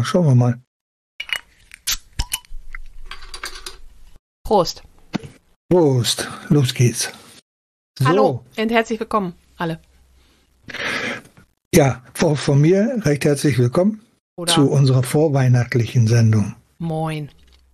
schauen wir mal. Prost. Prost, los geht's. So, Hallo und herzlich willkommen, alle. ja, von mir recht herzlich willkommen Oder zu unserer vorweihnachtlichen Sendung. Moin.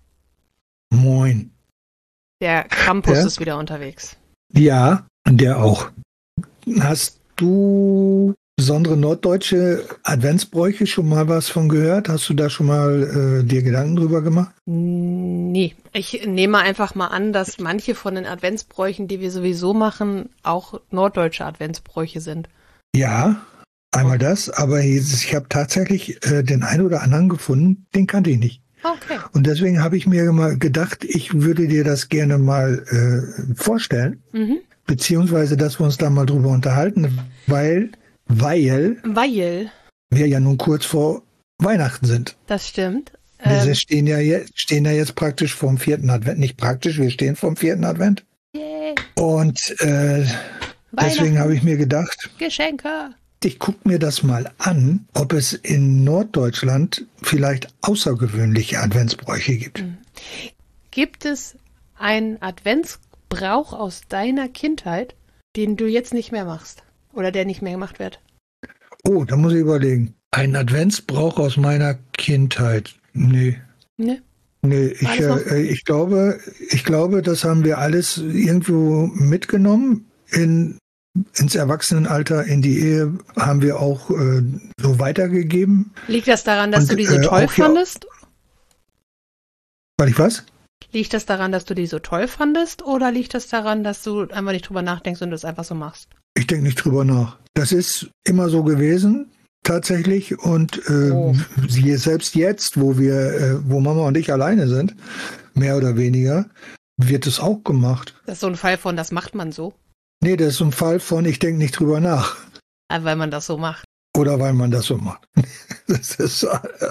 Moin. Der Krampus Ja? ist wieder unterwegs. Ja, der auch. Hast du besondere norddeutsche Adventsbräuche schon mal was von gehört? Hast du da schon mal dir Gedanken drüber gemacht? Nee, ich nehme einfach mal an, dass manche von den Adventsbräuchen, die wir sowieso machen, auch norddeutsche Adventsbräuche sind. Ja, einmal das, aber ich habe tatsächlich den einen oder anderen gefunden, den kannte ich nicht. Okay. Und deswegen habe ich mir mal gedacht, ich würde dir das gerne mal vorstellen, beziehungsweise, dass wir uns da mal drüber unterhalten, weil wir ja nun kurz vor Weihnachten sind. Das stimmt. Wir stehen ja jetzt praktisch vorm 4. Advent, nicht praktisch, wir stehen vorm 4. Advent. Yay. Und deswegen habe ich mir gedacht, Geschenke. ich gucke mir das mal an, ob es in Norddeutschland vielleicht außergewöhnliche Adventsbräuche gibt. Gibt es einen Adventsbrauch aus deiner Kindheit, den du jetzt nicht mehr machst? Oder der nicht mehr gemacht wird? Oh, da muss ich überlegen. Ein Adventsbrauch aus meiner Kindheit. Nee. Ne? Nee, ich glaube, das haben wir alles irgendwo mitgenommen. Ins Erwachsenenalter, in die Ehe haben wir auch so weitergegeben. Liegt das daran, dass Und, du die so toll auch, ja, fandest? Weil ich was? Liegt das daran, dass du die so toll fandest? Oder liegt das daran, dass du einfach nicht drüber nachdenkst und es einfach so machst? Ich denke nicht drüber nach. Das ist immer so gewesen, tatsächlich. Und selbst jetzt, wo Mama und ich alleine sind, mehr oder weniger, wird es auch gemacht. Das ist so ein Fall von, das macht man so. Nee, das ist ein Fall von, ich denke nicht drüber nach. Weil man das so macht. Oder weil man das so macht. Das ist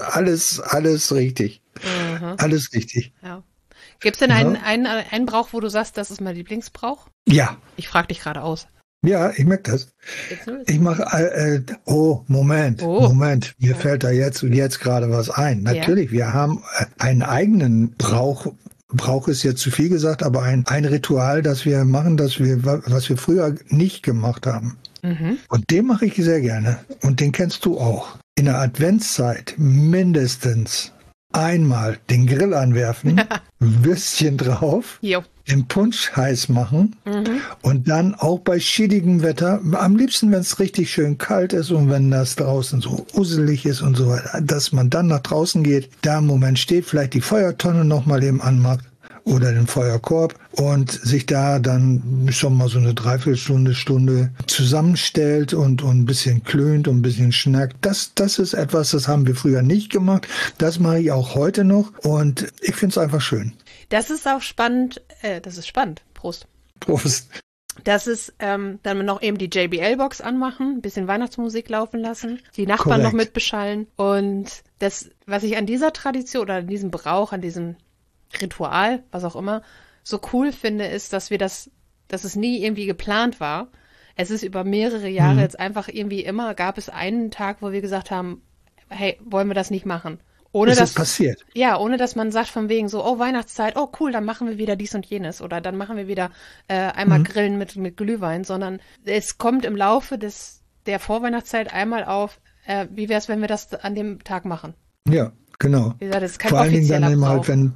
alles richtig. Alles richtig. Ja. Gibt es denn einen Brauch, wo du sagst, das ist mein Lieblingsbrauch? Ja. Ich frage dich gerade aus. Ja, ich merke das. Ich mache, Moment. Mir fällt da jetzt gerade was ein. Natürlich, wir haben einen eigenen Brauch. Brauch ist jetzt zu viel gesagt, aber ein Ritual, das wir machen, was wir früher nicht gemacht haben. Und den mache ich sehr gerne. Und den kennst du auch. In der Adventszeit mindestens einmal den Grill anwerfen, Würstchen drauf, den Punsch heiß machen und dann auch bei schiedigem Wetter, am liebsten, wenn es richtig schön kalt ist und wenn das draußen so uselig ist und so weiter, dass man dann nach draußen geht, da im Moment steht, vielleicht die Feuertonne noch mal eben anmacht oder den Feuerkorb und sich da dann schon mal so eine Dreiviertelstunde, Stunde zusammenstellt und ein bisschen klönt und ein bisschen schnackt. Das ist etwas, das haben wir früher nicht gemacht. Das mache ich auch heute noch und ich finde es einfach schön. Das ist auch spannend. Das ist spannend. Prost. Prost. Das ist, dann noch eben die JBL-Box anmachen, ein bisschen Weihnachtsmusik laufen lassen, die Nachbarn noch mit beschallen. Und das, was ich an dieser Tradition oder an diesem Brauch, an diesem Ritual, was auch immer, so cool finde, ist, dass es nie irgendwie geplant war. Es ist über mehrere Jahre jetzt einfach irgendwie immer, gab es einen Tag, wo wir gesagt haben, hey, wollen wir das nicht machen? Ohne dass passiert. Ja, ohne dass man sagt von wegen so, oh, Weihnachtszeit, oh cool, dann machen wir wieder dies und jenes oder dann machen wir wieder einmal Grillen mit Glühwein, sondern es kommt im Laufe der Vorweihnachtszeit einmal auf, wie wäre es, wenn wir das an dem Tag machen? Ja, genau. Wie gesagt, das ist kein Vor allen Dingen dann eben Brauch. halt,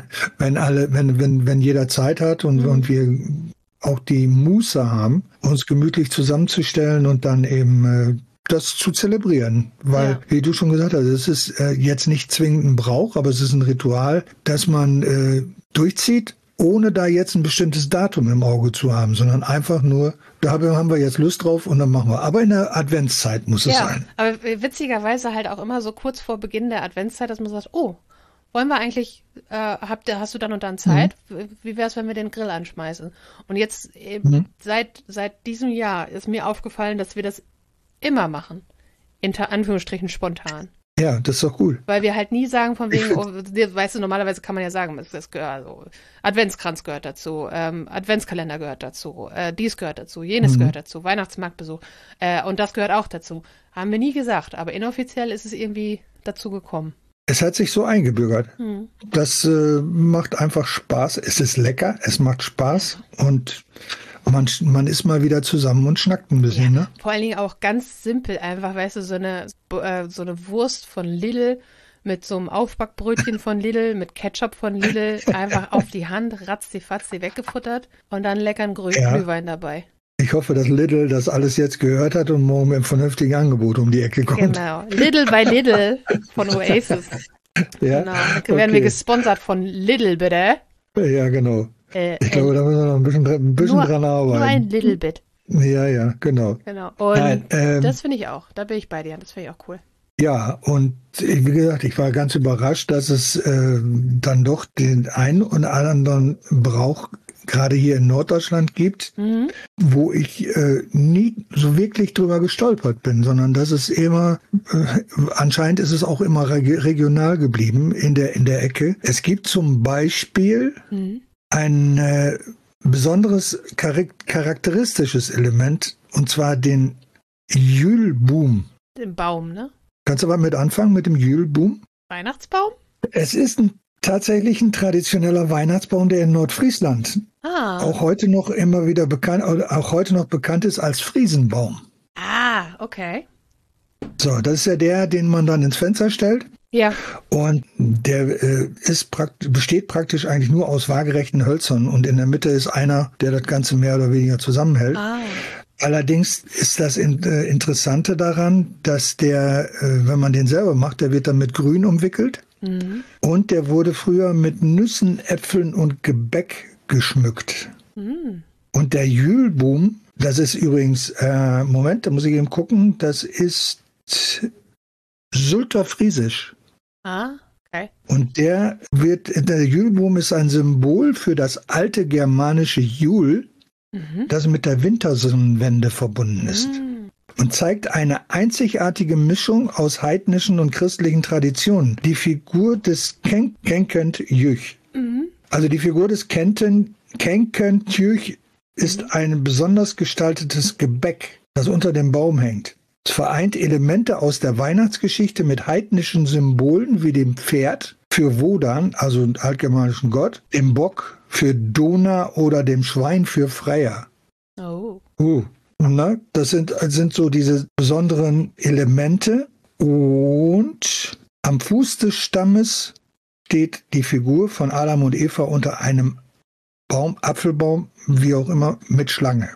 wenn jeder Zeit hat und wir auch die Muße haben, uns gemütlich zusammenzustellen und dann eben das zu zelebrieren. Weil, wie du schon gesagt hast, es ist jetzt nicht zwingend ein Brauch, aber es ist ein Ritual, das man durchzieht, ohne da jetzt ein bestimmtes Datum im Auge zu haben, sondern einfach nur, da haben wir jetzt Lust drauf und dann machen wir. Aber in der Adventszeit muss es sein. Aber witzigerweise halt auch immer so kurz vor Beginn der Adventszeit, dass man sagt, oh, wollen wir eigentlich, hast du dann und dann Zeit? Wie wäre es, wenn wir den Grill anschmeißen? Und jetzt, seit diesem Jahr ist mir aufgefallen, dass wir das immer machen. In Anführungsstrichen spontan. Ja, das ist doch cool. Weil wir halt nie sagen von wegen, weißt du, normalerweise kann man ja sagen, das gehört, also Adventskranz gehört dazu, Adventskalender gehört dazu, dies gehört dazu, jenes gehört dazu, Weihnachtsmarktbesuch und das gehört auch dazu. Haben wir nie gesagt, aber inoffiziell ist es irgendwie dazu gekommen. Es hat sich so eingebürgert. Das macht einfach Spaß. Es ist lecker, es macht Spaß und man ist mal wieder zusammen und schnackt ein bisschen. Ja, ne? Vor allen Dingen auch ganz simpel einfach, weißt du, so eine Wurst von Lidl mit so einem Aufbackbrötchen von Lidl, mit Ketchup von Lidl, einfach auf die Hand, ratzi-fatzi weggefuttert und dann leckeren Glühwein dabei. Ich hoffe, dass Lidl das alles jetzt gehört hat und morgen mit einem vernünftigen Angebot um die Ecke kommt. Genau. Lidl bei Lidl von Oasis. Ja? Genau. Da werden wir gesponsert von Lidl, bitte. Ja, genau. Ich glaube, da müssen wir noch ein bisschen dran arbeiten. Nur ein little bit. Ja, genau. Und das finde ich auch. Da bin ich bei dir. Das finde ich auch cool. Ja, und wie gesagt, ich war ganz überrascht, dass es dann doch den einen oder anderen Brauch gerade hier in Norddeutschland gibt, wo ich nie so wirklich drüber gestolpert bin, sondern dass es immer, anscheinend ist es auch immer regional geblieben in der Ecke. Es gibt zum Beispiel ein besonderes charakteristisches Element, und zwar den Jülboom. Den Baum, ne? Kannst du aber mit anfangen, mit dem Jülboom? Weihnachtsbaum? Es ist tatsächlich ein traditioneller Weihnachtsbaum, der in Nordfriesland auch heute noch immer wieder bekannt, oder auch heute noch bekannt ist als Friesenbaum. Ah, okay. So, das ist ja der, den man dann ins Fenster stellt. Ja. Und der besteht praktisch eigentlich nur aus waagerechten Hölzern und in der Mitte ist einer, der das Ganze mehr oder weniger zusammenhält. Allerdings ist das Interessante daran, dass der, wenn man den selber macht, der wird dann mit Grün umwickelt. Und der wurde früher mit Nüssen, Äpfeln und Gebäck geschmückt. Und der Jülboom, das ist übrigens, Moment, da muss ich eben gucken, das ist Sulterfriesisch. Okay. Und der Jülboom ist ein Symbol für das alte germanische Jul, das mit der Wintersonnenwende verbunden ist. Und zeigt eine einzigartige Mischung aus heidnischen und christlichen Traditionen. Die Figur des Kenkent-Jüch. Also die Figur des Kenkent-Jüch ist ein besonders gestaltetes Gebäck, das unter dem Baum hängt. Es vereint Elemente aus der Weihnachtsgeschichte mit heidnischen Symbolen wie dem Pferd für Wodan, also einen altgermanischen Gott, dem Bock für Dona oder dem Schwein für Freya. Das sind so diese besonderen Elemente. Und am Fuß des Stammes steht die Figur von Adam und Eva unter einem Apfelbaum, wie auch immer, mit Schlange.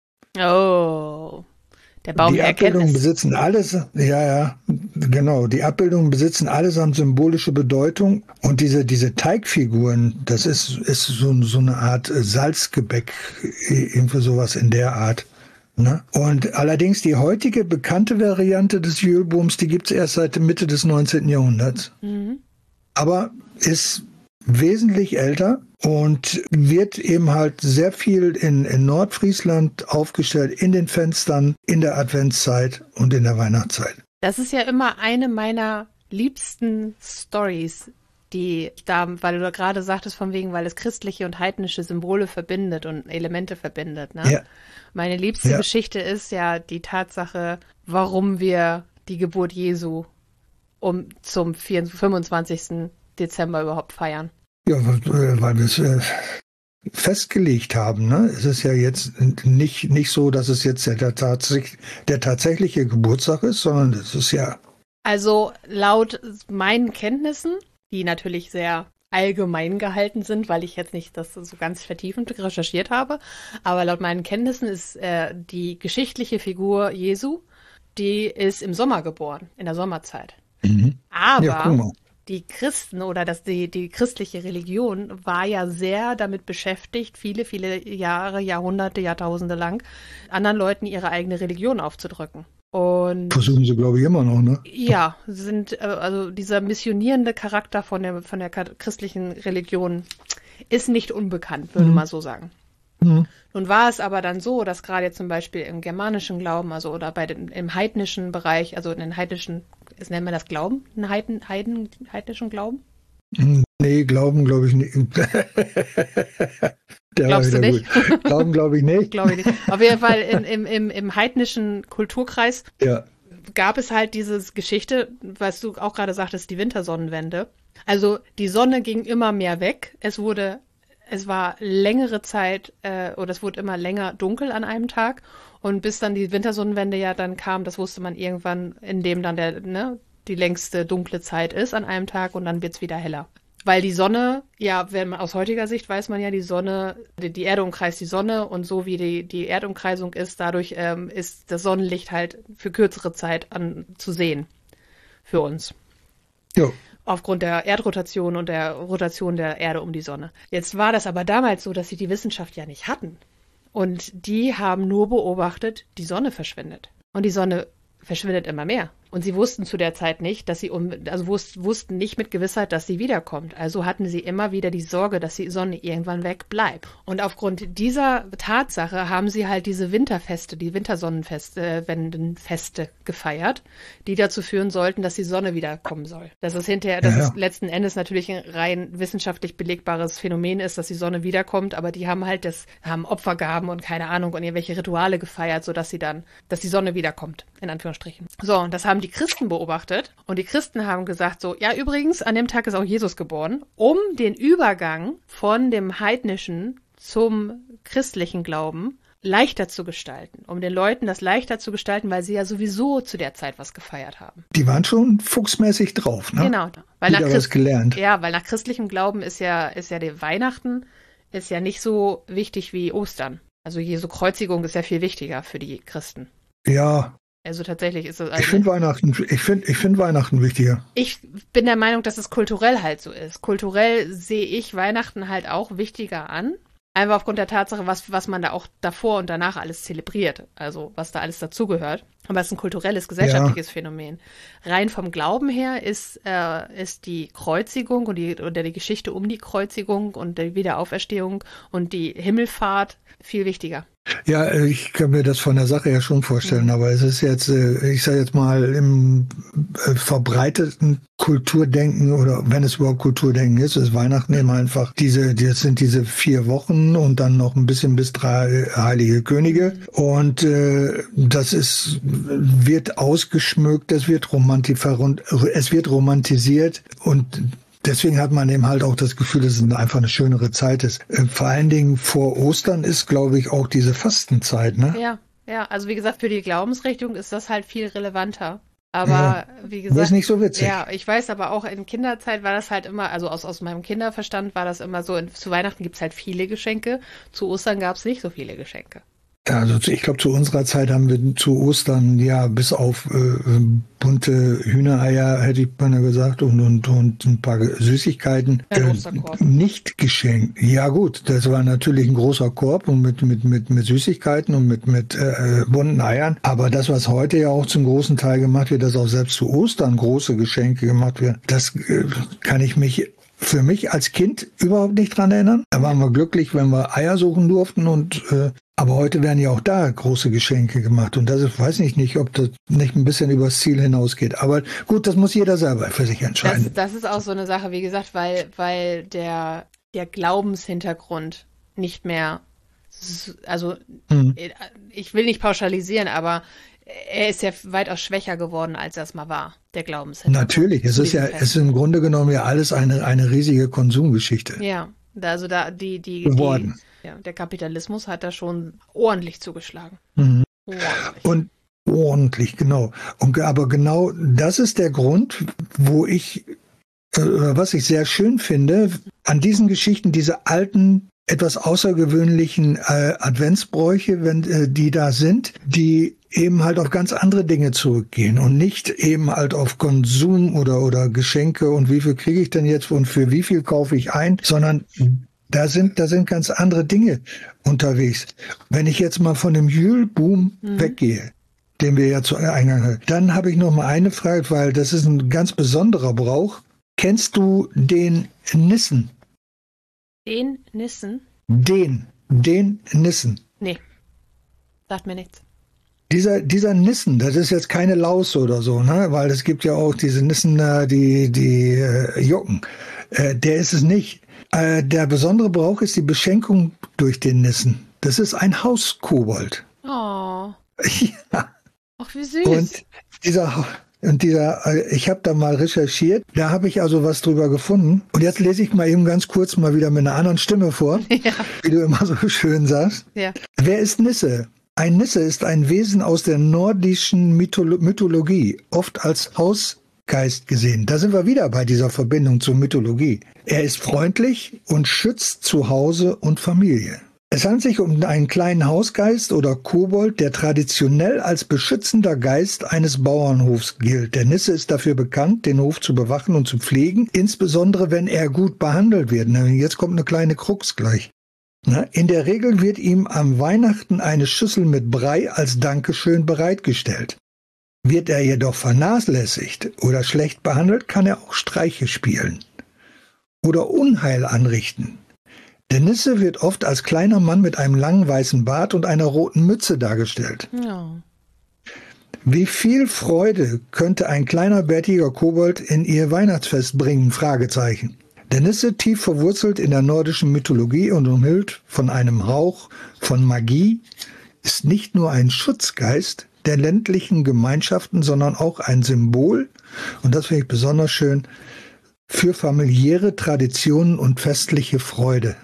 Der Baum der Erkenntnis. Die Abbildungen besitzen alles, genau. Die Abbildungen besitzen allesamt symbolische Bedeutung. Und diese Teigfiguren, das ist so eine Art Salzgebäck, irgendwie sowas in der Art. Ne? Und allerdings die heutige bekannte Variante des Jülbooms, die gibt es erst seit der Mitte des 19. Jahrhunderts. Aber ist wesentlich älter und wird eben halt sehr viel in Nordfriesland aufgestellt, in den Fenstern, in der Adventszeit und in der Weihnachtszeit. Das ist ja immer eine meiner liebsten Stories, die da, weil du gerade sagtest, von wegen, weil es christliche und heidnische Symbole verbindet und Elemente verbindet. Ne? Ja. Meine liebste Geschichte ist ja die Tatsache, warum wir die Geburt Jesu zum 25. Dezember überhaupt feiern. Ja, weil wir es festgelegt haben. Ne? Es ist ja jetzt nicht so, dass es jetzt der tatsächliche Geburtstag ist, sondern es ist ja... Also laut meinen Kenntnissen, die natürlich sehr allgemein gehalten sind, weil ich jetzt nicht das so ganz vertiefend recherchiert habe, aber laut meinen Kenntnissen ist die geschichtliche Figur Jesu, die ist im Sommer geboren, in der Sommerzeit. Aber die Christen oder die christliche Religion war ja sehr damit beschäftigt, viele, viele Jahre, Jahrhunderte, Jahrtausende lang, anderen Leuten ihre eigene Religion aufzudrücken. Und versuchen sie, glaube ich, immer noch, ne? Ja, also dieser missionierende Charakter von der christlichen Religion ist nicht unbekannt, würde man so sagen. Nun war es aber dann so, dass gerade zum Beispiel im germanischen Glauben, also oder im heidnischen Bereich, also in den heidnischen, nennen wir das Glauben, einen heidnischen Glauben? Nee, Glauben glaube ich nicht. Glaubst du nicht? Glauben glaube ich nicht. Glaube ich nicht. Auf jeden Fall im heidnischen Kulturkreis gab es halt diese Geschichte, was du auch gerade sagtest, die Wintersonnenwende. Also die Sonne ging immer mehr weg. Es war längere Zeit oder es wurde immer länger dunkel an einem Tag. Und bis dann die Wintersonnenwende ja dann kam, das wusste man irgendwann, indem dann die längste dunkle Zeit ist an einem Tag und dann wird's wieder heller. Weil die Sonne, ja, wenn man aus heutiger Sicht weiß man ja, die Sonne, die Erde umkreist die Sonne und so wie die Erdumkreisung ist, dadurch ist das Sonnenlicht halt für kürzere Zeit zu sehen für uns. Jo. Aufgrund der Erdrotation und der Rotation der Erde um die Sonne. Jetzt war das aber damals so, dass sie die Wissenschaft ja nicht hatten. Und die haben nur beobachtet, die Sonne verschwindet. Und die Sonne verschwindet immer mehr. Und sie wussten zu der Zeit nicht, dass sie wussten nicht mit Gewissheit, dass sie wiederkommt. Also hatten sie immer wieder die Sorge, dass die Sonne irgendwann weg bleibt. Und aufgrund dieser Tatsache haben sie halt diese Winterfeste, die Wintersonnenfeste, Wendenfeste gefeiert, die dazu führen sollten, dass die Sonne wiederkommen soll. Das ist ist letzten Endes natürlich ein rein wissenschaftlich belegbares Phänomen ist, dass die Sonne wiederkommt, aber die haben halt haben Opfergaben und keine Ahnung und irgendwelche Rituale gefeiert, sodass dass die Sonne wiederkommt, in Anführungsstrichen. So, und das haben die Christen beobachtet und die Christen haben gesagt so, ja übrigens, an dem Tag ist auch Jesus geboren, um den Übergang von dem heidnischen zum christlichen Glauben leichter zu gestalten, um den Leuten das leichter zu gestalten, weil sie ja sowieso zu der Zeit was gefeiert haben. Die waren schon fuchsmäßig drauf, ne? Genau. Was gelernt. Ja, weil nach christlichem Glauben ist ja die Weihnachten ist ja nicht so wichtig wie Ostern. Also Jesu Kreuzigung ist ja viel wichtiger für die Christen. Ja. Also tatsächlich ist es... Ich finde Weihnachten wichtiger. Ich bin der Meinung, dass es kulturell halt so ist. Kulturell sehe ich Weihnachten halt auch wichtiger an. Einfach aufgrund der Tatsache, was man da auch davor und danach alles zelebriert. Also was da alles dazugehört. Aber es ist ein kulturelles, gesellschaftliches Phänomen. Rein vom Glauben her ist die Kreuzigung oder die Geschichte um die Kreuzigung und die Wiederauferstehung und die Himmelfahrt viel wichtiger. Ja, ich kann mir das von der Sache ja schon vorstellen, aber es ist jetzt, ich sage jetzt mal, im verbreiteten Kulturdenken oder wenn es überhaupt Kulturdenken ist Weihnachten eben einfach das sind diese 4 Wochen und dann noch ein bisschen bis 3 Heilige Könige und das wird ausgeschmückt, es wird romantisiert und deswegen hat man eben halt auch das Gefühl, dass es einfach eine schönere Zeit ist. Vor allen Dingen vor Ostern ist, glaube ich, auch diese Fastenzeit, ne? Ja, also wie gesagt, für die Glaubensrichtung ist das halt viel relevanter. Aber wie gesagt, das ist nicht so witzig. Ja, ich weiß aber auch, in Kinderzeit war das halt immer, also aus meinem Kinderverstand war das immer so, zu Weihnachten gibt's halt viele Geschenke, zu Ostern gab's nicht so viele Geschenke. Also ich glaube, zu unserer Zeit haben wir zu Ostern ja bis auf bunte Hühnereier, hätte ich beinahe gesagt, und ein paar Süßigkeiten nicht geschenkt. Ja gut, das war natürlich ein großer Korb und mit Süßigkeiten und mit bunten Eiern. Aber das, was heute ja auch zum großen Teil gemacht wird, dass auch selbst zu Ostern große Geschenke gemacht werden, das kann ich für mich als Kind überhaupt nicht dran erinnern. Da waren wir glücklich, wenn wir Eier suchen durften aber heute werden ja auch da große Geschenke gemacht und das weiß ich nicht, ob das nicht ein bisschen übers Ziel hinausgeht. Aber gut, das muss jeder selber für sich entscheiden. Das ist auch so eine Sache, wie gesagt, weil der Glaubenshintergrund nicht mehr, also ich will nicht pauschalisieren, aber er ist ja weitaus schwächer geworden, als das mal war, der Glaubenshintergrund. Natürlich, es ist im Grunde genommen ja alles eine riesige Konsumgeschichte. Ja, also geworden. Der Kapitalismus hat da schon ordentlich zugeschlagen. Mhm. Und ordentlich, genau. Aber genau das ist der Grund, was ich sehr schön finde, an diesen Geschichten, diese alten, etwas außergewöhnlichen Adventsbräuche, wenn die da sind, die eben halt auf ganz andere Dinge zurückgehen und nicht eben halt auf Konsum oder Geschenke und wie viel kriege ich denn jetzt und für wie viel kaufe ich ein, sondern da sind ganz andere Dinge unterwegs. Wenn ich jetzt mal von dem Jülboom weggehe, den wir ja zu Eingang hatten, dann habe ich noch mal eine Frage, weil das ist ein ganz besonderer Brauch. Kennst du den Nissen? Den Nissen? Den Nissen. Nee, sagt mir nichts. Dieser Nissen, das ist jetzt keine Laus oder so, ne? Weil es gibt ja auch diese Nissen, die Jucken. Der ist es nicht. Der besondere Brauch ist die Beschenkung durch den Nissen. Das ist ein Hauskobold. Oh. Ja. Ach, wie süß. Und Ich habe da mal recherchiert, da habe ich also was drüber gefunden. Und jetzt lese ich mal eben ganz kurz mal wieder mit einer anderen Stimme vor, wie du immer so schön sagst. Ja. Wer ist Nisse? Ein Nisse ist ein Wesen aus der nordischen Mythologie, oft als Hausgeist gesehen. Da sind wir wieder bei dieser Verbindung zur Mythologie. Er ist freundlich und schützt Zuhause und Familie. Es handelt sich um einen kleinen Hausgeist oder Kobold, der traditionell als beschützender Geist eines Bauernhofs gilt. Der Nisse ist dafür bekannt, den Hof zu bewachen und zu pflegen, insbesondere wenn er gut behandelt wird. Jetzt kommt eine kleine Krux gleich. In der Regel wird ihm am Weihnachten eine Schüssel mit Brei als Dankeschön bereitgestellt. Wird er jedoch vernachlässigt oder schlecht behandelt, kann er auch Streiche spielen oder Unheil anrichten. Der Nisse wird oft als kleiner Mann mit einem langen weißen Bart und einer roten Mütze dargestellt. Ja. Wie viel Freude könnte ein kleiner bärtiger Kobold in ihr Weihnachtsfest bringen? Fragezeichen. Der Nisse, tief verwurzelt in der nordischen Mythologie und umhüllt von einem Hauch von Magie, ist nicht nur ein Schutzgeist der ländlichen Gemeinschaften, sondern auch ein Symbol, und das finde ich besonders schön, für familiäre Traditionen und festliche Freude.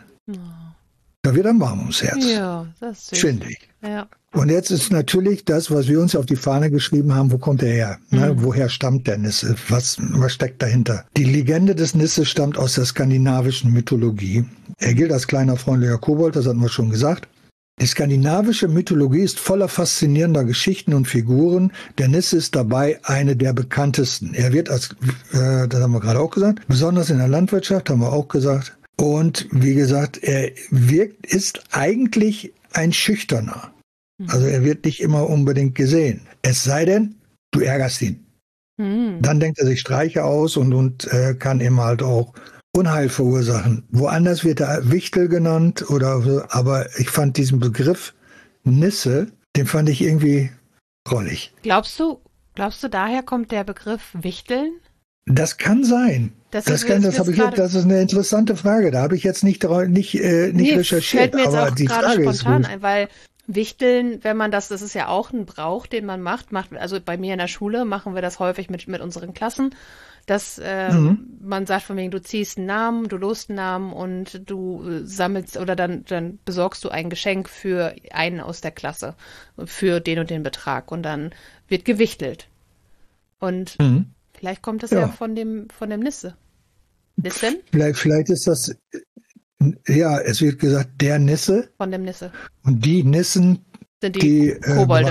Da wird einem warm ums Herz. Ja, das finde ich. Ja. Und jetzt ist natürlich das, was wir uns auf die Fahne geschrieben haben, wo kommt er her? Woher stammt der Nisse? Was steckt dahinter? Die Legende des Nisse stammt aus der skandinavischen Mythologie. Er gilt als kleiner, freundlicher Kobold, das hatten wir schon gesagt. Die skandinavische Mythologie ist voller faszinierender Geschichten und Figuren. Der Nisse ist dabei eine der bekanntesten. Er wird das haben wir gerade auch gesagt, besonders in der Landwirtschaft, haben wir auch gesagt. Und wie gesagt, er ist eigentlich ein Schüchterner. Also er wird nicht immer unbedingt gesehen. Es sei denn, du ärgerst ihn. Dann denkt er sich Streiche aus und kann eben halt auch Unheil verursachen. Woanders wird er Wichtel genannt aber ich fand diesen Begriff Nisse, den fand ich irgendwie drollig. Glaubst du, daher kommt der Begriff Wichteln? Das kann sein. Das ist eine interessante Frage. Da habe ich jetzt nicht recherchiert. Fällt mir jetzt aber auch die Frage spontan ein, weil Wichteln, wenn man das ist ja auch ein Brauch, den man macht, also bei mir in der Schule machen wir das häufig mit unseren Klassen, dass man sagt von wegen, du ziehst einen Namen, du lost einen Namen und du sammelst oder dann besorgst du ein Geschenk für einen aus der Klasse für den und den Betrag und dann wird gewichtelt. Und vielleicht kommt das ja von dem Nisse. Nissen? Vielleicht ist das, es wird gesagt, der Nisse. Von dem Nisse. Und die Nissen, sind die Kobolde.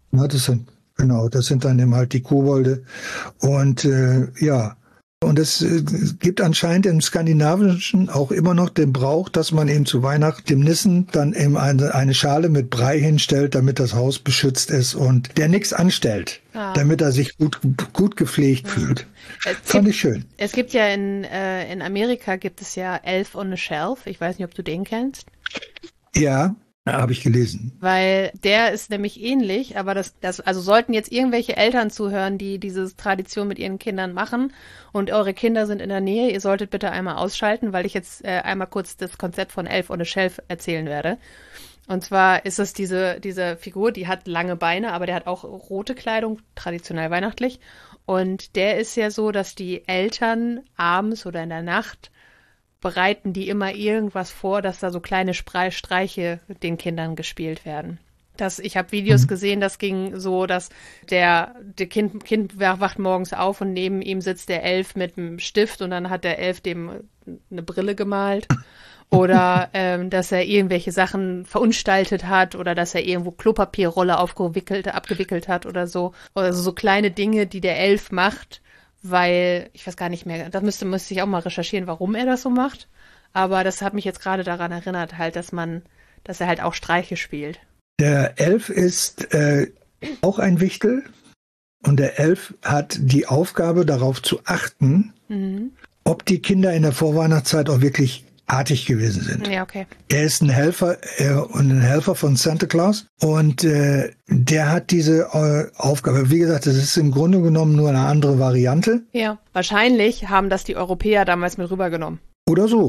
Das sind dann eben halt die Kobolde. Und und es gibt anscheinend im Skandinavischen auch immer noch den Brauch, dass man eben zu Weihnachten dem Nissen dann eben eine Schale mit Brei hinstellt, damit das Haus beschützt ist und der nichts anstellt, damit er sich gut gepflegt fühlt. Fand ich schön. Es gibt ja in Amerika gibt es ja Elf on a Shelf. Ich weiß nicht, ob du den kennst. Ja. Habe ich gelesen. Weil der ist nämlich ähnlich, aber also sollten jetzt irgendwelche Eltern zuhören, die diese Tradition mit ihren Kindern machen und eure Kinder sind in der Nähe, ihr solltet bitte einmal ausschalten, weil ich jetzt einmal kurz das Konzept von Elf on a Shelf erzählen werde. Und zwar ist es diese Figur, die hat lange Beine, aber der hat auch rote Kleidung, traditionell weihnachtlich. Und der ist ja so, dass die Eltern abends oder in der Nacht bereiten die immer irgendwas vor, dass da so kleine Streiche den Kindern gespielt werden. Ich habe Videos gesehen, das ging so, dass der Kind wacht morgens auf und neben ihm sitzt der Elf mit einem Stift und dann hat der Elf dem eine Brille gemalt. Oder dass er irgendwelche Sachen verunstaltet hat oder dass er irgendwo Klopapierrolle abgewickelt hat oder so. Also so kleine Dinge, die der Elf macht, weil, ich weiß gar nicht mehr, das müsste ich auch mal recherchieren, warum er das so macht. Aber das hat mich jetzt gerade daran erinnert, halt, dass er halt auch Streiche spielt. Der Elf ist auch ein Wichtel und der Elf hat die Aufgabe, darauf zu achten, ob die Kinder in der Vorweihnachtszeit auch wirklich artig gewesen sind. Ja, okay. Er ist ein Helfer von Santa Claus und der hat diese Aufgabe. Wie gesagt, das ist im Grunde genommen nur eine andere Variante. Ja, wahrscheinlich haben das die Europäer damals mit rübergenommen. Oder so.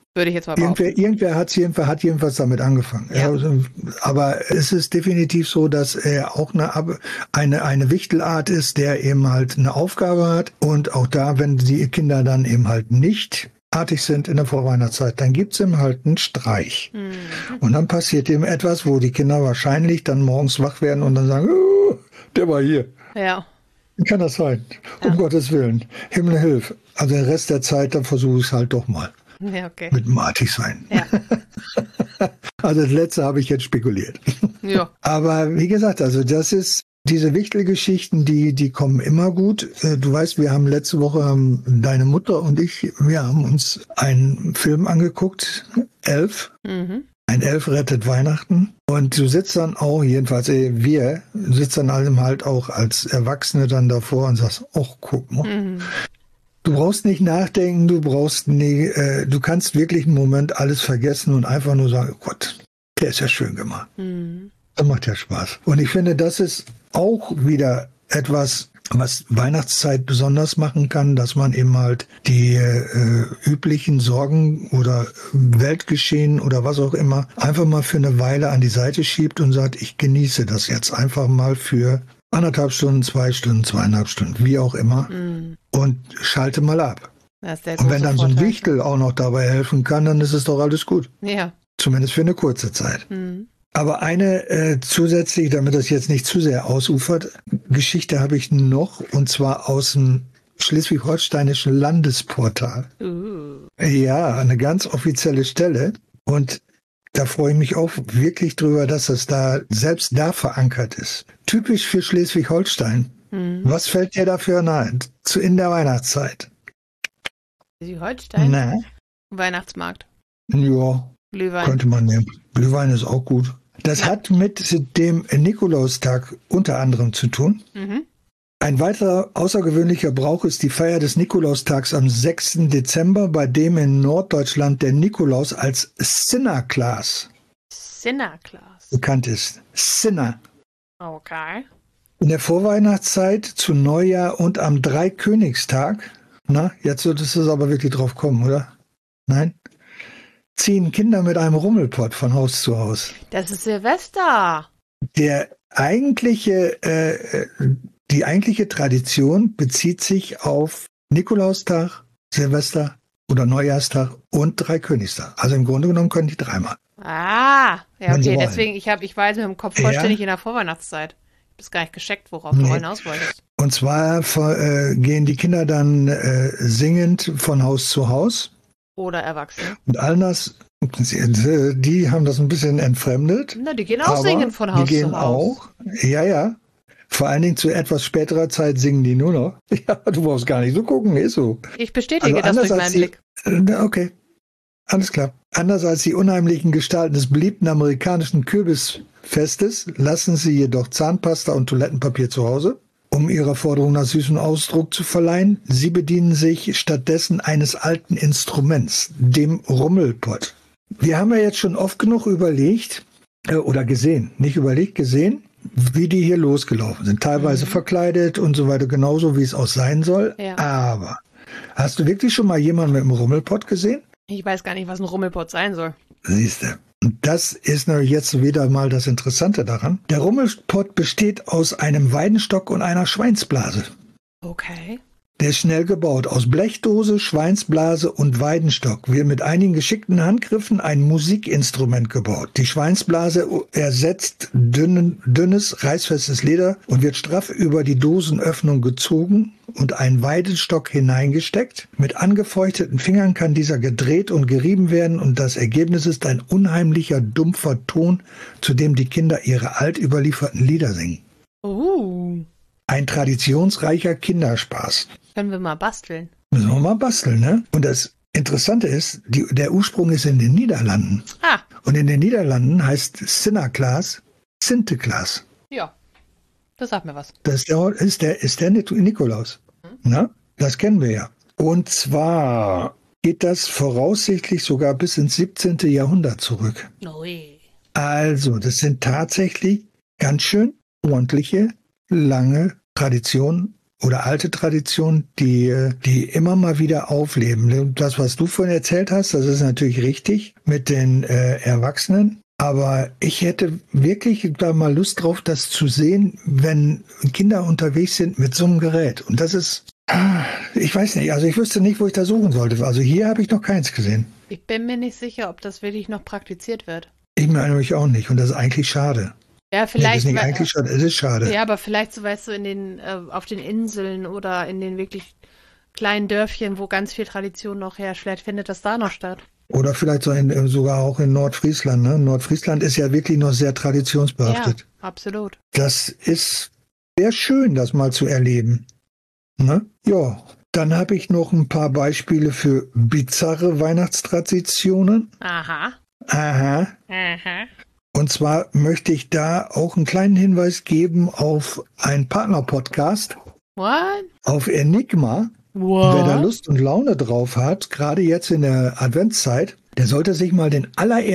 Würde ich jetzt mal behaupten. Irgendwer hat jedenfalls damit angefangen. Ja. Aber es ist definitiv so, dass er auch eine Wichtelart ist, der eben halt eine Aufgabe hat. Und auch da, wenn die Kinder dann eben halt nicht artig sind in der Vorweihnachtszeit, dann gibt's eben halt einen Streich. Und dann passiert eben etwas, wo die Kinder wahrscheinlich dann morgens wach werden und dann sagen, oh, der war hier. Ja. Kann das sein? Um Gottes Willen. Himmel hilf. Also den Rest der Zeit, dann versuche ich es halt doch mal. Ja, okay. Mit dem artig sein. Ja. Also das letzte habe ich jetzt spekuliert. Ja. Aber wie gesagt, also das ist diese Wichtelgeschichten, die kommen immer gut. Du weißt, wir haben letzte Woche, deine Mutter und ich, wir haben uns einen Film angeguckt, Elf. Ein Elf rettet Weihnachten. Und du sitzt dann auch, jedenfalls wir, sitzen dann halt auch als Erwachsene dann davor und sagst, ach, guck mal. Du brauchst nicht nachdenken, du kannst wirklich einen Moment alles vergessen und einfach nur sagen, oh Gott, der ist ja schön gemacht. Das macht ja Spaß. Und ich finde, das ist auch wieder etwas, was Weihnachtszeit besonders machen kann, dass man eben halt die üblichen Sorgen oder Weltgeschehen oder was auch immer einfach mal für eine Weile an die Seite schiebt und sagt, ich genieße das jetzt einfach mal für 1,5 Stunden, 2 Stunden, 2,5 Stunden, wie auch immer, und schalte mal ab. Und wenn dann so ein Wichtel auch noch dabei helfen kann, dann ist es doch alles gut. Ja. Zumindest für eine kurze Zeit. Aber eine zusätzlich, damit das jetzt nicht zu sehr ausufert, Geschichte habe ich noch, und zwar aus dem schleswig-holsteinischen Landesportal. Ja, eine ganz offizielle Stelle. Und da freue ich mich auch wirklich drüber, dass das da selbst da verankert ist. Typisch für Schleswig-Holstein. Was fällt dir dafür ein? In der Weihnachtszeit. Schleswig-Holstein? Na? Weihnachtsmarkt. Ja. Glühwein. Könnte man nehmen. Glühwein ist auch gut. Das hat mit dem Nikolaustag unter anderem zu tun. Ein weiterer außergewöhnlicher Brauch ist die Feier des Nikolaustags am 6. Dezember, bei dem in Norddeutschland der Nikolaus als Sinterklaas bekannt ist. Sinner. Okay. In der Vorweihnachtszeit, zu Neujahr und am Dreikönigstag, na, jetzt solltest du es aber wirklich drauf kommen, oder? Nein? Ziehen Kinder mit einem Rummelpott von Haus zu Haus. Das ist Silvester. Die eigentliche Tradition bezieht sich auf Nikolaustag, Silvester oder Neujahrstag und Dreikönigstag. Also im Grunde genommen können die dreimal. Ja, okay, deswegen, ich war jetzt mit dem Kopf vollständig in der Vorweihnachtszeit. Ich habe es gar nicht gecheckt, worauf du hinaus wolltest. Und zwar gehen die Kinder dann singend von Haus zu Haus. Oder Erwachsene. Und all das, die haben das ein bisschen entfremdet. Na, die gehen auch singen von Haus zu Haus. Die gehen auch, ja. Vor allen Dingen zu etwas späterer Zeit singen die nur noch. Ja, du brauchst gar nicht so gucken, ist so. Ich bestätige das durch meinen Blick. Okay, alles klar. Anders als die unheimlichen Gestalten des beliebten amerikanischen Kürbisfestes lassen sie jedoch Zahnpasta und Toilettenpapier zu Hause, um ihrer Forderung nach süßem Ausdruck zu verleihen. Sie bedienen sich stattdessen eines alten Instruments, dem Rummelpott. Wir haben ja jetzt schon oft genug überlegt, oder gesehen, nicht überlegt, gesehen, wie die hier losgelaufen sind. Teilweise verkleidet und so weiter, genauso wie es auch sein soll. Ja. Aber hast du wirklich schon mal jemanden mit einem Rummelpott gesehen? Ich weiß gar nicht, was ein Rummelpott sein soll. Siehst du. Und das ist natürlich jetzt wieder mal das Interessante daran. Der Rummelpott besteht aus einem Weidenstock und einer Schweinsblase. Okay. Der ist schnell gebaut. Aus Blechdose, Schweinsblase und Weidenstock wird mit einigen geschickten Handgriffen ein Musikinstrument gebaut. Die Schweinsblase ersetzt dünnes, reißfestes Leder und wird straff über die Dosenöffnung gezogen und ein Weidenstock hineingesteckt. Mit angefeuchteten Fingern kann dieser gedreht und gerieben werden und das Ergebnis ist ein unheimlicher, dumpfer Ton, zu dem die Kinder ihre altüberlieferten Lieder singen. Ein traditionsreicher Kinderspaß. Können wir mal basteln? Müssen wir mal basteln, ne? Und das Interessante ist, der Ursprung ist in den Niederlanden. Und in den Niederlanden heißt Sinterklaas Sinterklaas. Ja, das sagt mir was. Das ist der Nikolaus. Na? Das kennen wir ja. Und zwar geht das voraussichtlich sogar bis ins 17. Jahrhundert zurück. Also, das sind tatsächlich ganz schön ordentliche, lange Traditionen oder alte Traditionen, die immer mal wieder aufleben. Das, was du vorhin erzählt hast, das ist natürlich richtig mit den Erwachsenen. Aber ich hätte wirklich da mal Lust drauf, das zu sehen, wenn Kinder unterwegs sind mit so einem Gerät. Und das ist, ich weiß nicht, also ich wüsste nicht, wo ich da suchen sollte. Also hier habe ich noch keins gesehen. Ich bin mir nicht sicher, ob das wirklich noch praktiziert wird. Ich meine mich auch nicht. Und das ist eigentlich schade. Ja, vielleicht. Nee, das ist nicht eigentlich schade, es ist schade. Ja, aber vielleicht, so weißt du, auf den Inseln oder in den wirklich kleinen Dörfchen, wo ganz viel Tradition noch herrscht, vielleicht findet das da noch statt. Oder vielleicht sogar auch in Nordfriesland. Ne? Nordfriesland ist ja wirklich noch sehr traditionsbehaftet. Ja, absolut. Das ist sehr schön, das mal zu erleben. Ne? Ja, dann habe ich noch ein paar Beispiele für bizarre Weihnachtstraditionen. Aha. Und zwar möchte ich da auch einen kleinen Hinweis geben auf einen Partner-Podcast. What? Auf Enigma. What? Wer da Lust und Laune drauf hat, gerade jetzt in der Adventszeit, der sollte sich mal die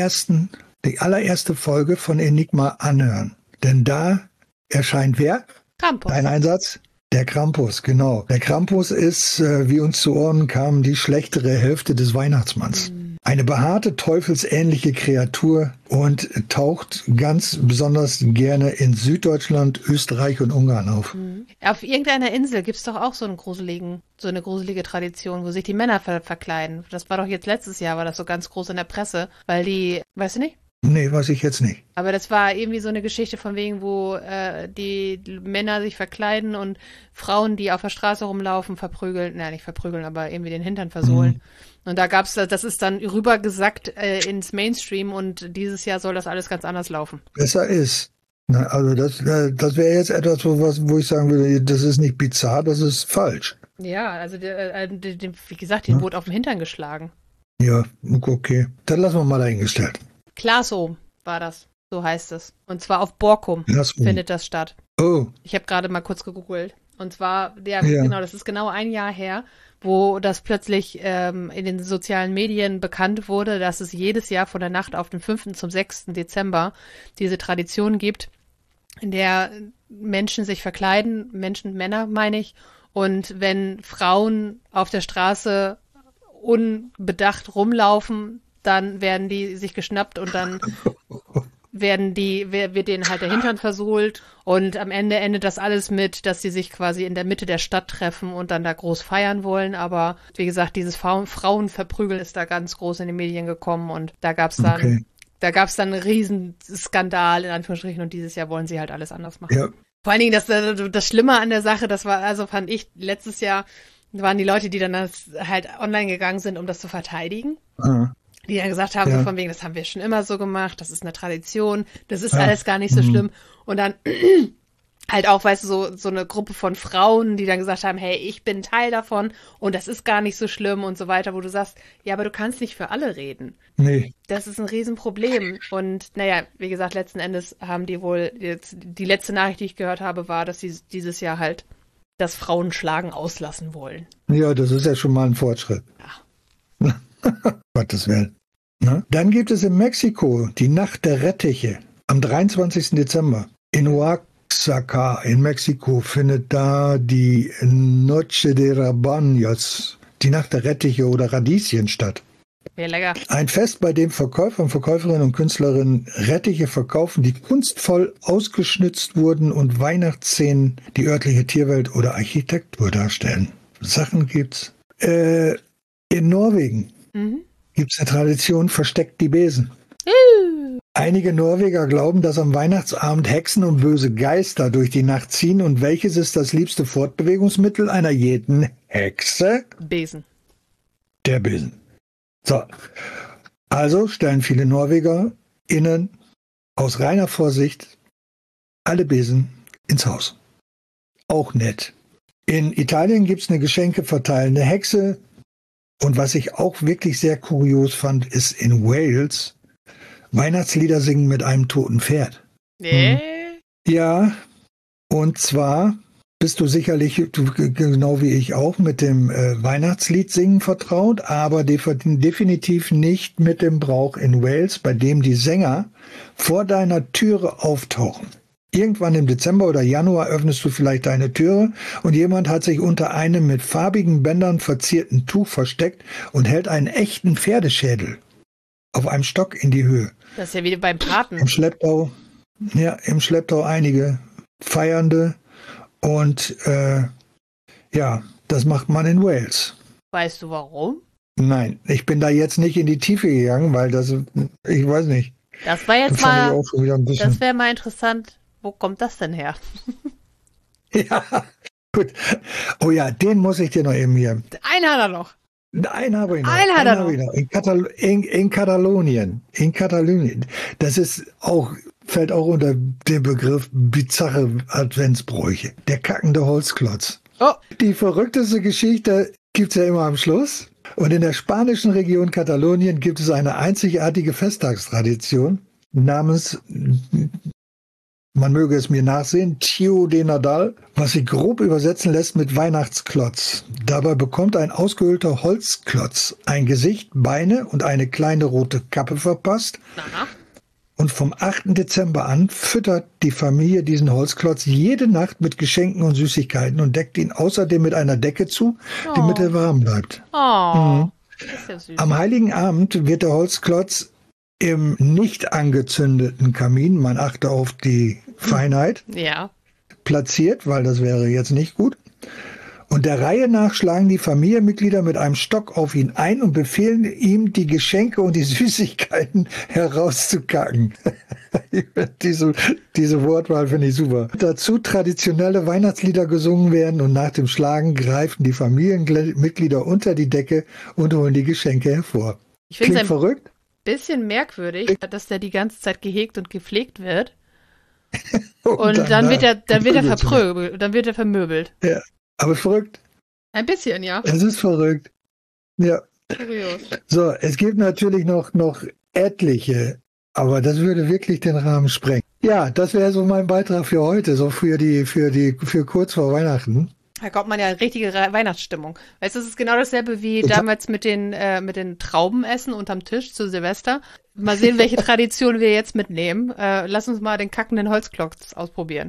allererste Folge von Enigma anhören. Denn da erscheint wer? Krampus. Dein Einsatz? Der Krampus, genau. Der Krampus ist, wie uns zu Ohren kam, die schlechtere Hälfte des Weihnachtsmanns. Eine behaarte, teufelsähnliche Kreatur und taucht ganz besonders gerne in Süddeutschland, Österreich und Ungarn auf. Auf irgendeiner Insel gibt es doch auch so eine gruselige Tradition, wo sich die Männer verkleiden. Das war doch jetzt letztes Jahr, war das so ganz groß in der Presse, weil die, weißt du nicht? Nee, weiß ich jetzt nicht. Aber das war irgendwie so eine Geschichte von wegen, wo die Männer sich verkleiden und Frauen, die auf der Straße rumlaufen, verprügeln, nicht verprügeln, aber irgendwie den Hintern versohlen. Und da gab's, das ist dann rübergesackt ins Mainstream und dieses Jahr soll das alles ganz anders laufen. Besser ist. Na, also das wäre jetzt etwas, wo ich sagen würde, das ist nicht bizarr, das ist falsch. Ja, also wie gesagt, den wurde auf den Hintern geschlagen. Ja, okay. Dann lassen wir mal dahingestellt. Klasohm war das, so heißt es. Und zwar auf Borkum findet das statt. Oh. Ich habe gerade mal kurz gegoogelt. Und zwar, genau, das ist genau ein Jahr her, wo das plötzlich in den sozialen Medien bekannt wurde, dass es jedes Jahr von der Nacht auf den 5. zum 6. Dezember diese Tradition gibt, in der Menschen sich verkleiden, Männer meine ich, und wenn Frauen auf der Straße unbedacht rumlaufen, dann werden die sich geschnappt und dann wird denen halt der Hintern versohlt und am Ende endet das alles mit, dass sie sich quasi in der Mitte der Stadt treffen und dann da groß feiern wollen, aber wie gesagt, dieses Frauenverprügeln ist da ganz groß in den Medien gekommen und da gab's dann einen riesen Skandal in Anführungsstrichen und dieses Jahr wollen sie halt alles anders machen. Ja. Vor allen Dingen das Schlimme an der Sache, fand ich, letztes Jahr waren die Leute, die dann halt online gegangen sind, um das zu verteidigen. Die dann gesagt haben, so von wegen, das haben wir schon immer so gemacht, das ist eine Tradition, das ist alles gar nicht so schlimm. Und dann halt auch, weißt du, so eine Gruppe von Frauen, die dann gesagt haben, hey, ich bin Teil davon und das ist gar nicht so schlimm und so weiter, wo du sagst, ja, aber du kannst nicht für alle reden. Nee. Das ist ein Riesenproblem. Und naja, wie gesagt, letzten Endes haben die wohl, jetzt die letzte Nachricht, die ich gehört habe, war, dass sie dieses Jahr halt das Frauenschlagen auslassen wollen. Ja, das ist ja schon mal ein Fortschritt. Ja. Gottes Willen. Na? Dann gibt es in Mexiko die Nacht der Rettiche am 23. Dezember. In Oaxaca in Mexiko findet da die Noche de Rabañas, die Nacht der Rettiche oder Radieschen statt. Ja, lecker. Ein Fest, bei dem Verkäufer und Verkäuferinnen und Künstlerinnen Rettiche verkaufen, die kunstvoll ausgeschnitzt wurden und Weihnachtsszenen, die örtliche Tierwelt oder Architektur darstellen. Sachen gibt's. In Norwegen gibt es eine Tradition, versteckt die Besen. Einige Norweger glauben, dass am Weihnachtsabend Hexen und böse Geister durch die Nacht ziehen. Und welches ist das liebste Fortbewegungsmittel einer jeden Hexe? Besen. Der Besen. So, also stellen viele NorwegerInnen aus reiner Vorsicht alle Besen ins Haus. Auch nett. In Italien gibt es eine geschenkeverteilende Hexe. Und was ich auch wirklich sehr kurios fand, ist in Wales Weihnachtslieder singen mit einem toten Pferd. Ja, und zwar bist du sicherlich, genau wie ich auch, mit dem Weihnachtslied singen vertraut, aber definitiv nicht mit dem Brauch in Wales, bei dem die Sänger vor deiner Türe auftauchen. Irgendwann im Dezember oder Januar öffnest du vielleicht deine Türe und jemand hat sich unter einem mit farbigen Bändern verzierten Tuch versteckt und hält einen echten Pferdeschädel auf einem Stock in die Höhe. Das ist ja wie beim Paten. Im Schlepptau einige Feiernde und das macht man in Wales. Weißt du warum? Nein, ich bin da jetzt nicht in die Tiefe gegangen, weil ich weiß nicht. Das war jetzt mal, das wäre mal interessant. Wo kommt das denn her? Ja, gut. Oh ja, den muss ich dir noch eben hier. Einen hat er noch. Einen habe ich noch. In Katalonien. Das fällt auch unter den Begriff bizarre Adventsbräuche. Der kackende Holzklotz. Oh. Die verrückteste Geschichte gibt's ja immer am Schluss. Und in der spanischen Region Katalonien gibt es eine einzigartige Festtagstradition namens, man möge es mir nachsehen, Tio de Nadal, was sich grob übersetzen lässt mit Weihnachtsklotz. Dabei bekommt ein ausgehöhlter Holzklotz ein Gesicht, Beine und eine kleine rote Kappe verpasst. Aha. Und vom 8. Dezember an füttert die Familie diesen Holzklotz jede Nacht mit Geschenken und Süßigkeiten und deckt ihn außerdem mit einer Decke zu, damit er warm bleibt. Oh, das ist ja süß. Am Heiligen Abend wird der Holzklotz im nicht angezündeten Kamin, man achte auf die Feinheit, platziert, weil das wäre jetzt nicht gut. Und der Reihe nach schlagen die Familienmitglieder mit einem Stock auf ihn ein und befehlen ihm, die Geschenke und die Süßigkeiten herauszukacken. Diese Wortwahl finde ich super. Dazu traditionelle Weihnachtslieder gesungen werden und nach dem Schlagen greifen die Familienmitglieder unter die Decke und holen die Geschenke hervor. Ich finde es verrückt. Bisschen merkwürdig, dass der die ganze Zeit gehegt und gepflegt wird. Und dann wird er vermöbelt. Ja. Aber verrückt. Ein bisschen, ja. Es ist verrückt. Ja. Kurios. So, es gibt natürlich noch etliche, aber das würde wirklich den Rahmen sprengen. Ja, das wäre so mein Beitrag für heute, so für kurz vor Weihnachten. Da kommt man ja in richtige Weihnachtsstimmung. Weißt du, es ist genau dasselbe wie damals mit den Traubenessen unterm Tisch zu Silvester. Mal sehen, welche Tradition wir jetzt mitnehmen. Lass uns mal den kackenden Holzklotz ausprobieren.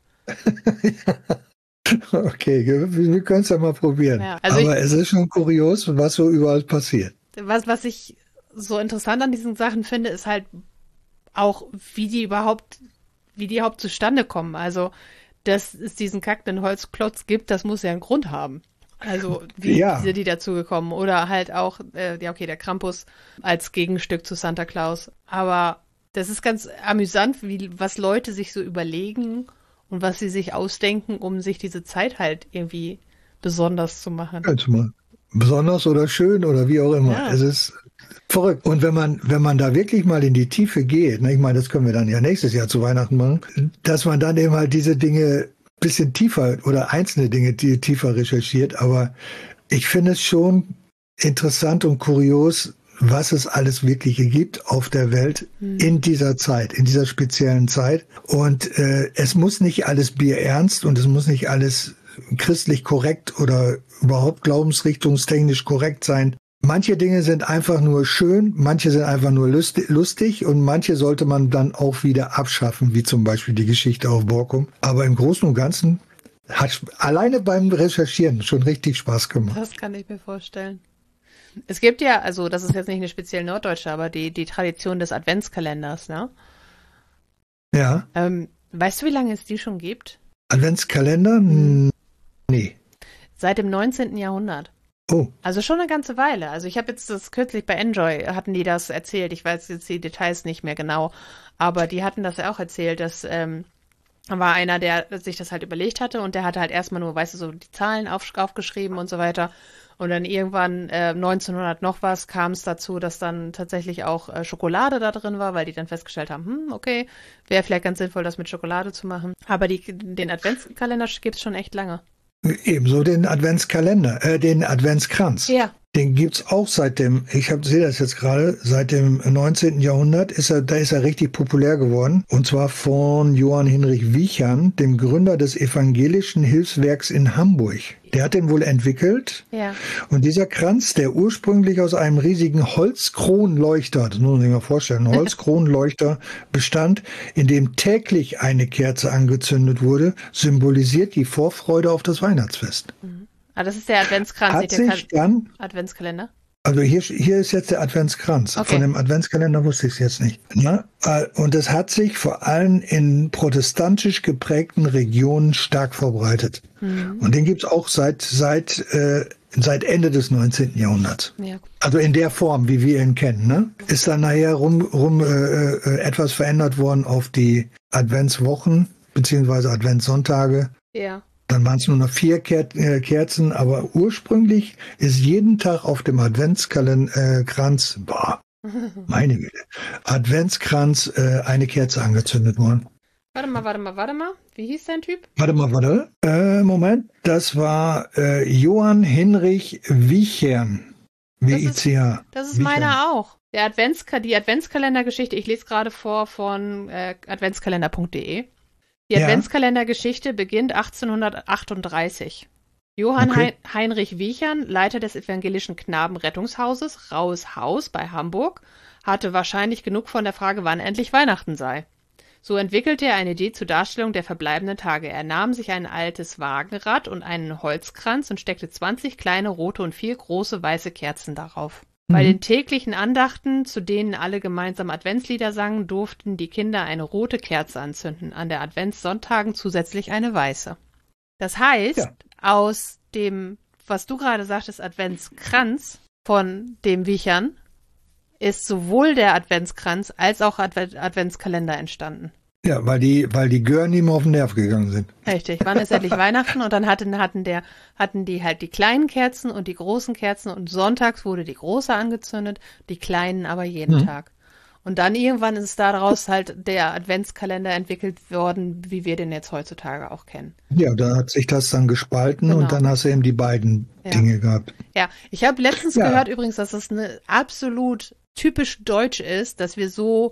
Ja. Okay, wir können es ja mal probieren. Ja, aber es ist schon kurios, was so überall passiert. Was ich so interessant an diesen Sachen finde, ist halt auch, wie die überhaupt zustande kommen. Also, dass es diesen kackenden Holzklotz gibt, das muss ja einen Grund haben. Also, wie sind die dazu gekommen? Oder halt auch, der Krampus als Gegenstück zu Santa Claus. Aber das ist ganz amüsant, was Leute sich so überlegen und was sie sich ausdenken, um sich diese Zeit halt irgendwie besonders zu machen. Also mal besonders oder schön oder wie auch immer. Ja. Es ist verrückt. Und wenn man da wirklich mal in die Tiefe geht, ich meine, das können wir dann ja nächstes Jahr zu Weihnachten machen, dass man dann eben halt diese Dinge ein bisschen tiefer oder einzelne Dinge tiefer recherchiert. Aber ich finde es schon interessant und kurios, was es alles Wirkliche gibt auf der Welt in dieser Zeit, in dieser speziellen Zeit. Und es muss nicht alles bierernst und es muss nicht alles christlich korrekt oder überhaupt glaubensrichtungstechnisch korrekt sein. Manche Dinge sind einfach nur schön, manche sind einfach nur lustig und manche sollte man dann auch wieder abschaffen, wie zum Beispiel die Geschichte auf Borkum. Aber im Großen und Ganzen hat alleine beim Recherchieren schon richtig Spaß gemacht. Das kann ich mir vorstellen. Es gibt ja, also das ist jetzt nicht eine speziell norddeutsche, aber die Tradition des Adventskalenders, ne? Ja. Weißt du, wie lange es die schon gibt? Adventskalender? Nee. Seit dem 19. Jahrhundert. Oh. Also schon eine ganze Weile. Also ich habe jetzt das kürzlich bei Enjoy, hatten die das erzählt. Ich weiß jetzt die Details nicht mehr genau, aber die hatten das ja auch erzählt, dass war einer, der sich das halt überlegt hatte und der hatte halt erstmal nur, weißt du, so die Zahlen aufgeschrieben und so weiter. Und dann irgendwann 1900 noch was kam es dazu, dass dann tatsächlich auch Schokolade da drin war, weil die dann festgestellt haben, okay, wäre vielleicht ganz sinnvoll, das mit Schokolade zu machen. Aber den Adventskalender gibt es schon echt lange. Ebenso den Adventskalender, den Adventskranz. Ja. Den gibt's auch sehe das jetzt gerade, seit dem 19. Jahrhundert ist er richtig populär geworden. Und zwar von Johann Hinrich Wiechern, dem Gründer des Evangelischen Hilfswerks in Hamburg. Der hat den wohl entwickelt. Ja. Und dieser Kranz, der ursprünglich aus einem riesigen Holzkronleuchter, das muss man sich mal vorstellen, Holzkronleuchter bestand, in dem täglich eine Kerze angezündet wurde, symbolisiert die Vorfreude auf das Weihnachtsfest. Ah, das ist der Adventskranz. Adventskalender? Also hier ist jetzt der Adventskranz. Okay. Von dem Adventskalender wusste ich es jetzt nicht. Ja? Und es hat sich vor allem in protestantisch geprägten Regionen stark verbreitet. Und den gibt es auch seit Ende des 19. Jahrhunderts. Ja. Also in der Form, wie wir ihn kennen. Ne? Ist dann nachher etwas verändert worden auf die Adventswochen bzw. Adventssonntage. Ja. Dann waren es nur noch 4 Kerzen, aber ursprünglich ist jeden Tag auf dem Adventskranz, meine Güte, Adventskranz eine Kerze angezündet worden. Warte mal. Wie hieß dein Typ? Warte. Moment, das war Johann Hinrich Wiechern. W-I-C-H. Das ist meiner auch. Die Adventskalendergeschichte, ich lese gerade vor von adventskalender.de. Die Adventskalendergeschichte beginnt 1838. Johann Heinrich Wiechern, Leiter des evangelischen Knabenrettungshauses Rauhes Haus bei Hamburg, hatte wahrscheinlich genug von der Frage, wann endlich Weihnachten sei. So entwickelte er eine Idee zur Darstellung der verbleibenden Tage. Er nahm sich ein altes Wagenrad und einen Holzkranz und steckte 20 kleine rote und 4 große weiße Kerzen darauf. Bei den täglichen Andachten, zu denen alle gemeinsam Adventslieder sangen, durften die Kinder eine rote Kerze anzünden, an der Adventssonntagen zusätzlich eine weiße. Das heißt, aus dem, was du gerade sagtest, Adventskranz von dem Wiechern, ist sowohl der Adventskranz als auch Adventskalender entstanden. Ja, weil die Gören ihm auf den Nerv gegangen sind. Richtig, wann ist endlich Weihnachten? Und dann hatten die halt die kleinen Kerzen und die großen Kerzen und sonntags wurde die große angezündet, die kleinen aber jeden Tag. Und dann irgendwann ist daraus halt der Adventskalender entwickelt worden, wie wir den jetzt heutzutage auch kennen. Ja, da hat sich das dann gespalten und dann hast du eben die beiden Dinge gehabt. Ja, ich habe letztens gehört übrigens, dass das eine absolut typisch deutsch ist, dass wir so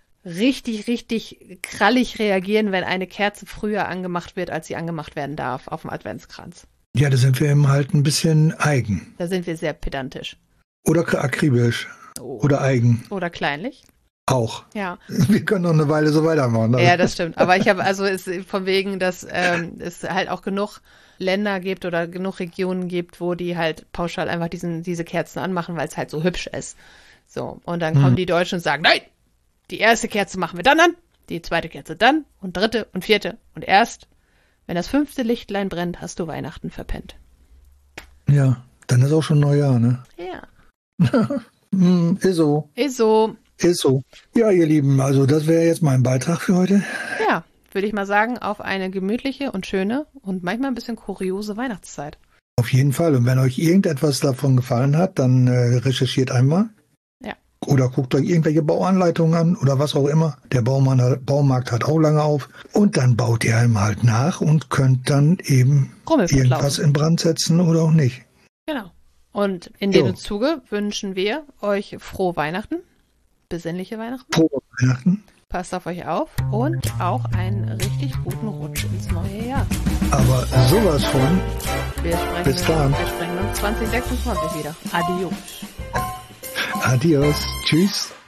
richtig krallig reagieren, wenn eine Kerze früher angemacht wird, als sie angemacht werden darf auf dem Adventskranz. Ja, da sind wir eben halt ein bisschen eigen. Da sind wir sehr pedantisch. Oder akribisch. Oder eigen. Oder kleinlich. Auch. Ja. Wir können noch eine Weile so weitermachen. Ja, das stimmt. Aber ich habe, von wegen, dass es halt auch genug Länder gibt oder genug Regionen gibt, wo die halt pauschal einfach diese Kerzen anmachen, weil es halt so hübsch ist. So. Und dann kommen die Deutschen und sagen, nein! Die erste Kerze machen wir dann an, die zweite Kerze dann und dritte und vierte. Und erst, wenn das 5. Lichtlein brennt, hast du Weihnachten verpennt. Ja, dann ist auch schon Neujahr, ne? Ja. Ist so. Ist so. Ist so. Ja, ihr Lieben, also das wäre jetzt mein Beitrag für heute. Ja, würde ich mal sagen, auf eine gemütliche und schöne und manchmal ein bisschen kuriose Weihnachtszeit. Auf jeden Fall. Und wenn euch irgendetwas davon gefallen hat, dann recherchiert einmal. Oder guckt euch irgendwelche Bauanleitungen an oder was auch immer. Der Baumarkt hat auch lange auf. Und dann baut ihr einem halt nach und könnt dann eben irgendwas in Brand setzen oder auch nicht. Genau. Und in dem Zuge wünschen wir euch frohe Weihnachten, besinnliche Weihnachten. Frohe Weihnachten. Passt auf euch auf und auch einen richtig guten Rutsch ins neue Jahr. Aber sowas von. Bis dann. Wir sprechen uns 2026 wieder. Adios. Adios. Tschüss.